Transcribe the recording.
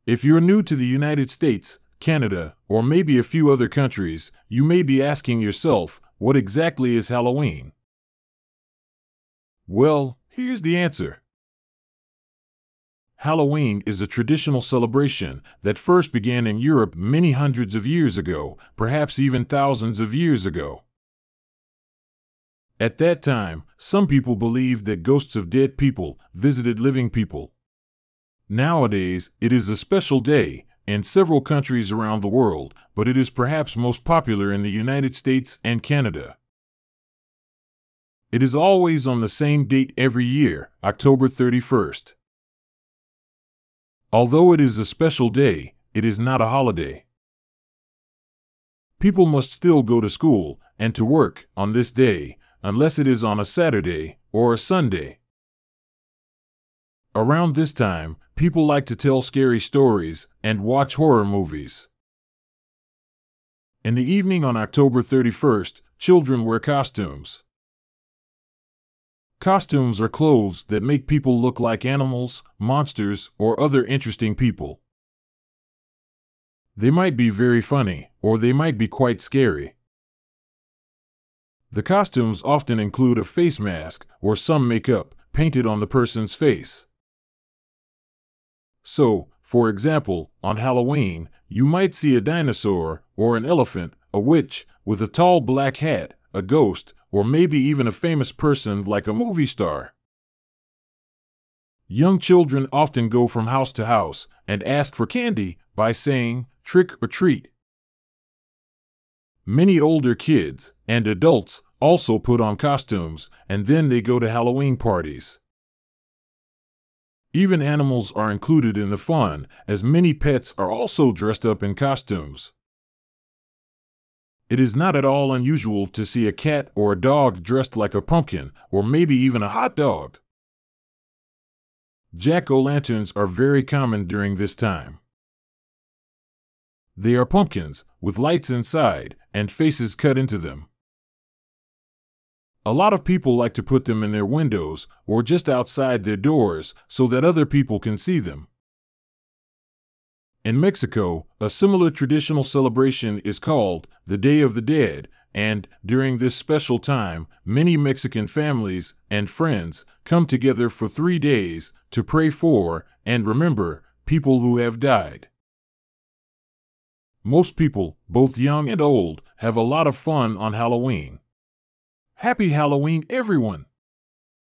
If you're new to the United States, Canada, or maybe a few other countries, you may be asking yourself, what exactly is Halloween? Well, here's the answer. Halloween is a traditional celebration that first began in Europe many hundreds of years ago, perhaps even thousands of years ago. At that time, some people believed that ghosts of dead people visited living people. Nowadays, it is a special day in several countries around the world, but it is perhaps most popular in the United States and Canada. It is always on the same date every year, October 31st. Although it is a special day, it is not a holiday. People must still go to school and to work on this day, unless it is on a Saturday or a Sunday. Around this time, people like to tell scary stories and watch horror movies. In the evening on October 31st, children wear costumes. Costumes are clothes that make people look like animals, monsters, or other interesting people. They might be very funny, or they might be quite scary. The costumes often include a face mask or some makeup painted on the person's face. So, for example, on Halloween, you might see a dinosaur or an elephant, a witch with a tall black hat, a ghost, or maybe even a famous person like a movie star. Young children often go from house to house and ask for candy by saying, "Trick or treat." Many older kids and adults also put on costumes, and then they go to Halloween parties. Even animals are included in the fun, as many pets are also dressed up in costumes. It is not at all unusual to see a cat or a dog dressed like a pumpkin, or maybe even a hot dog. Jack-o'-lanterns are very common during this time. They are pumpkins with lights inside and faces cut into them. A lot of people like to put them in their windows or just outside their doors so that other people can see them. In Mexico, a similar traditional celebration is called the Day of the Dead, and during this special time, many Mexican families and friends come together for 3 days to pray for and remember people who have died. Most people, both young and old, have a lot of fun on Halloween. Happy Halloween, everyone!